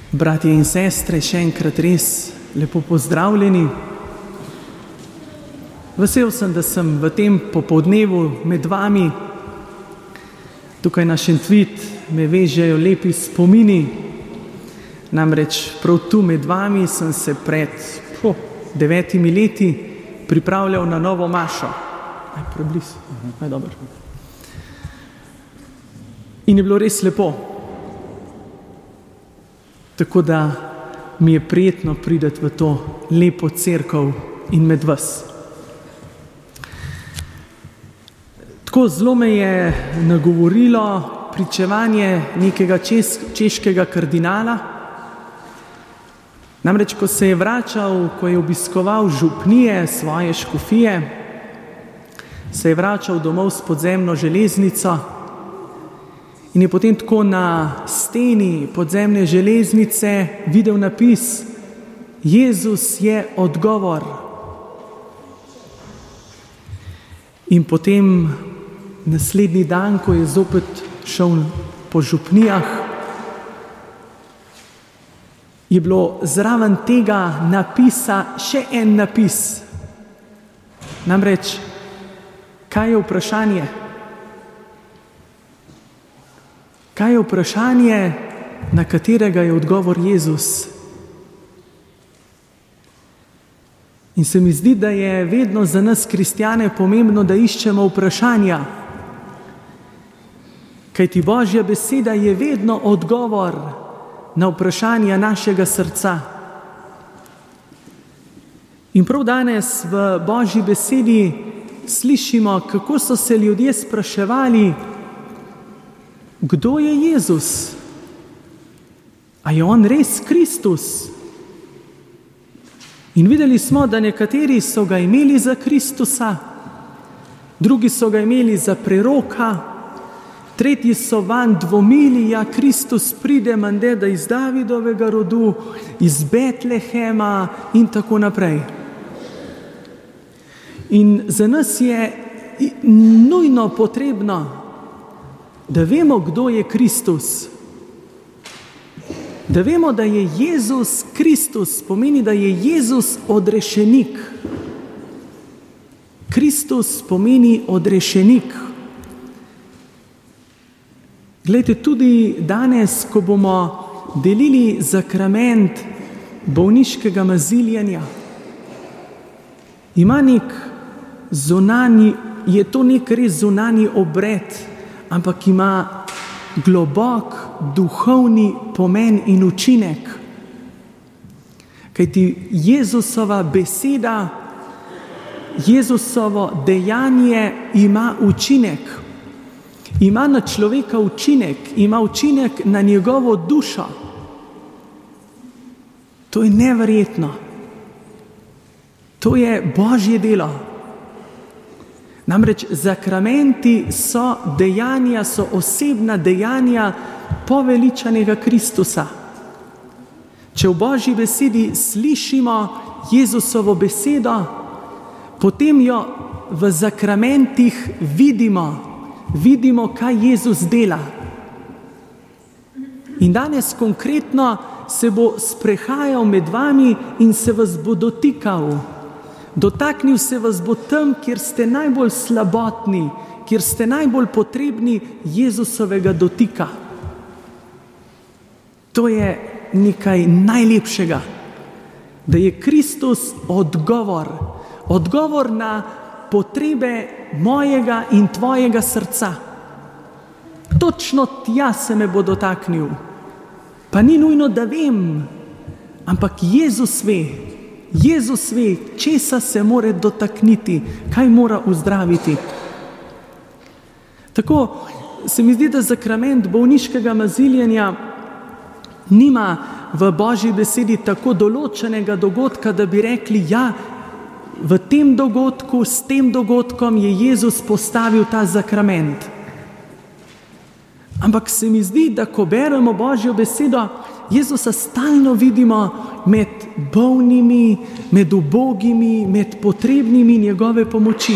Bratje in sestre, še enkrat res lepo pozdravljeni. Vesel sem, da sem v tem popoldnevu med vami. Tukaj na Šentvid me vežejo lepi spomini. Namreč prav tu med vami sem se pred 9 leti pripravljal na novo mašo. Preblizu. Dobro. In je bilo res lepo. Tako da mi je prijetno priti v to lepo cerkev in med vas. Tako zelo me je nagovorilo pričevanje nekega češkega kardinala. Namreč, ko se je vračal, ko je obiskoval župnije svoje škofije, se je vračal domov s podzemno železnico in je potem tako na steni podzemne železnice videl napis: Jezus je odgovor. In potem naslednji dan, ko je zopet šel po župnijah, je bilo zraven tega napisa še en napis. Namreč, kaj je vprašanje? Kaj je vprašanje, na katerega je odgovor Jezus? In se mi zdi, da je vedno za nas kristjane pomembno, da iščemo vprašanja. Kajti Božja beseda je vedno odgovor na vprašanja našega srca. In prav danes v Božji besedi slišimo, kako so se ljudje spraševali, kdo je Jezus? A je on res Kristus? In videli smo, da nekateri so ga imeli za Kristusa, drugi so ga imeli za preroka, tretji so vanj dvomili, ja, Kristus pride menda da iz Davidovega rodu, iz Betlehema in tako naprej. In za nas je nujno potrebno, da vemo, kdo je Kristus. Da vemo, da je Jezus Kristus, pomeni, da je Jezus odrešenik. Kristus pomeni odrešenik. Glejte, tudi danes, ko bomo delili sakrament bolniškega maziljenja, ima nek zunanji, je to nek res zunanji obred, ampak ima globok duhovni pomen in učinek. Kajti Jezusova beseda, Jezusovo dejanje ima učinek. Ima na človeka učinek, ima učinek na njegovo dušo. To je neverjetno. To je Božje delo. Namreč sakramenti so dejanja, so osebna dejanja poveličanega Kristusa. Če v Božji besedi slišimo Jezusovo besedo, potem jo v sakramentih vidimo, kaj Jezus dela. In danes konkretno se bo sprehajal med vami in se vas bo dotikal. Dotaknil se vas bo tam, kjer ste najbolj slabotni, kjer ste najbolj potrebni Jezusovega dotika. To je nekaj najlepšega, da je Kristus odgovor na potrebe mojega in tvojega srca. Točno tja se me bo dotaknil. Pa ni nujno, da vem, ampak Jezus ve, česa se more dotakniti, kaj mora uzdraviti. Tako se mi zdi, da sakrament bolniškega maziljenja nima v Božji besedi tako določenega dogodka, da bi rekli, ja, v tem dogodku, s tem dogodkom je Jezus postavil ta sakrament. Ampak se mi zdi, da ko beremo Božjo besedo, Jezusa stalno vidimo med bolnimi, med ubogimi, med potrebnimi njegove pomoči.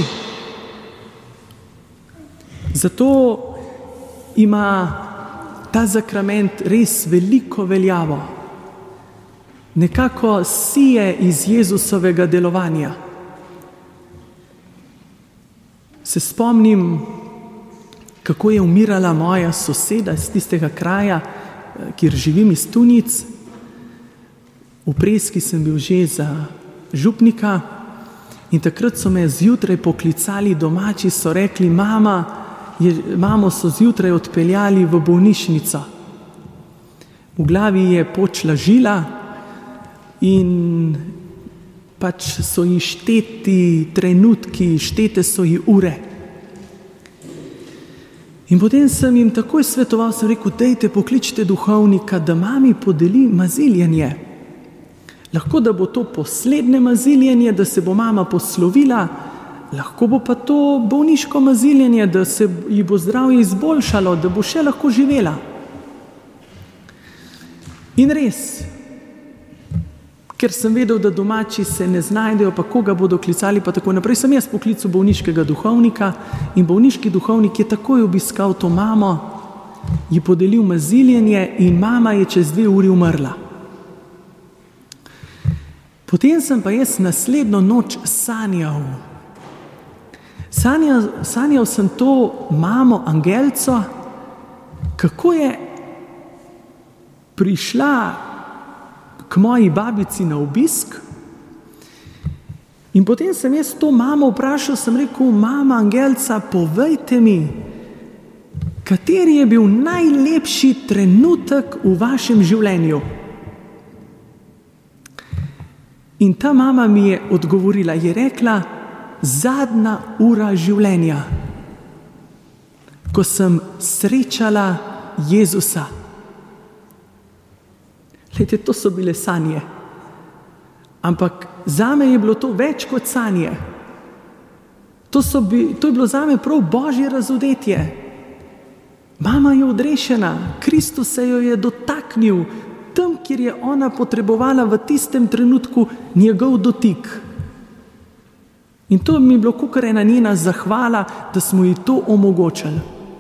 Zato ima ta sakrament res veliko veljavo. nekako sije iz Jezusovega delovanja. Se spomnim, kako je umirala moja soseda iz tistega kraja, kjer živim, iz Tunic. V Preski sem bil že za župnika in takrat so me zjutraj poklicali domači, so rekli, mamo so zjutraj odpeljali v bolnišnico. V glavi je počla žila in pač so ji šteti trenutki, štete so ji ure. In potem sem jim takoj svetoval, sem rekel, dajte, pokličite duhovnika, da mami podeli maziljenje. Lahko, da bo to poslednje maziljenje, da se bo mama poslovila, lahko bo pa to bolniško maziljenje, da se ji bo zdravje izboljšalo, da bo še lahko živela. In res, ker sem vedel, da domači se ne znajdejo, pa koga bodo klicali, pa tako naprej, sem jaz poklical bolniškega duhovnika in bolniški duhovnik je takoj obiskal to mamo, ji podelil maziljenje in mama je čez 2 uri umrla. Potem sem pa jaz naslednjo noč sanjal. Sanjal sem to mamo Angelco, kako je prišla k moji babici na obisk in potem sem jaz to mamo vprašal, sem rekel, mama Angelca, povejte mi, kateri je bil najlepši trenutek v vašem življenju? In ta mama mi je odgovorila, je rekla, zadnja ura življenja, ko sem srečala Jezusa. Glejte, to so bile sanje. Ampak zame je bilo to več kot sanje. To je bilo zame prav Božje razodetje. Mama je odrešena, Kristus se jo je dotaknil, tam, kjer je ona potrebovala v tistem trenutku njegov dotik. In to mi je bilo kakor ena njena zahvala, da smo ji to omogočili.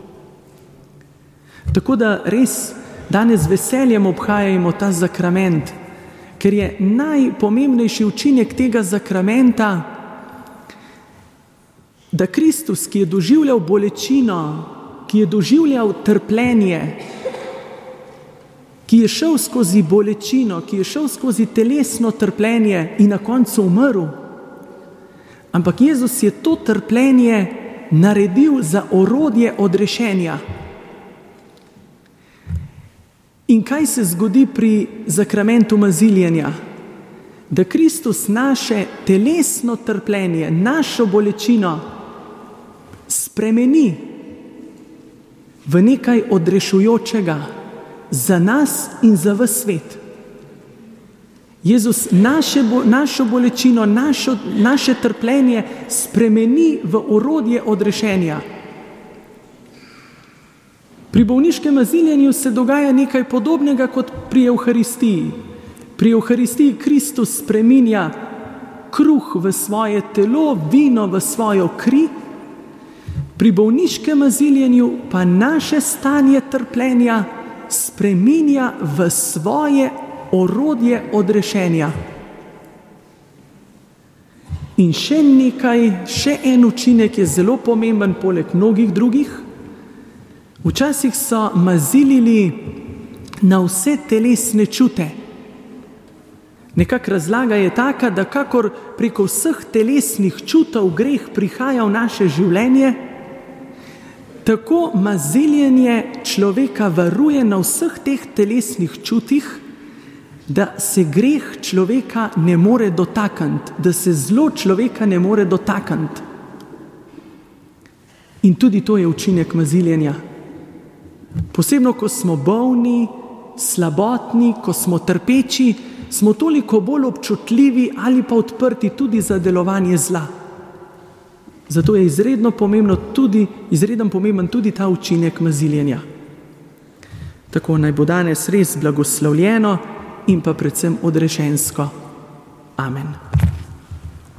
Tako da res danes z veseljem obhajamo ta zakrament, ker je najpomembnejši učinek tega zakramenta, da Kristus, ki je doživljal bolečino, ki je doživljal trpljenje, ki je šel skozi bolečino, ki je šel skozi telesno trpljenje in na koncu umrl. Ampak Jezus je to trpljenje naredil za orodje odrešenja. In kaj se zgodi pri zakramentu maziljenja? Da Kristus naše telesno trpljenje, našo bolečino spremeni v nekaj odrešujočega za nas in za ves svet. Jezus našo bolečino, naše trpljenje spremeni v orodje odrešenja. Pri bolniškem maziljenju se dogaja nekaj podobnega kot pri Evharistiji. Pri Evharistiji Kristus spreminja kruh v svoje telo, vino v svojo kri. Pri bolniškem maziljenju pa naše stanje trpljenja spreminja v svoje orodje odrešenja. In še en učinek je zelo pomemben, poleg mnogih drugih. Včasih so mazilili na vse telesne čute. Nekak razlaga je taka, da kakor preko vseh telesnih čutov greh prihaja v naše življenje, tako maziljenje človeka varuje na vseh teh telesnih čutih, da se greh človeka ne more dotakniti, da se zlo človeka ne more dotakniti. In tudi to je učinek maziljenja. Posebno, ko smo bolni, slabotni, ko smo trpeči, smo toliko bolj občutljivi ali pa odprti tudi za delovanje zla. Zato je izredno pomemben tudi ta učinek maziljenja. Tako naj bo danes res blagoslovljeno in pa predvsem odrešensko. Amen.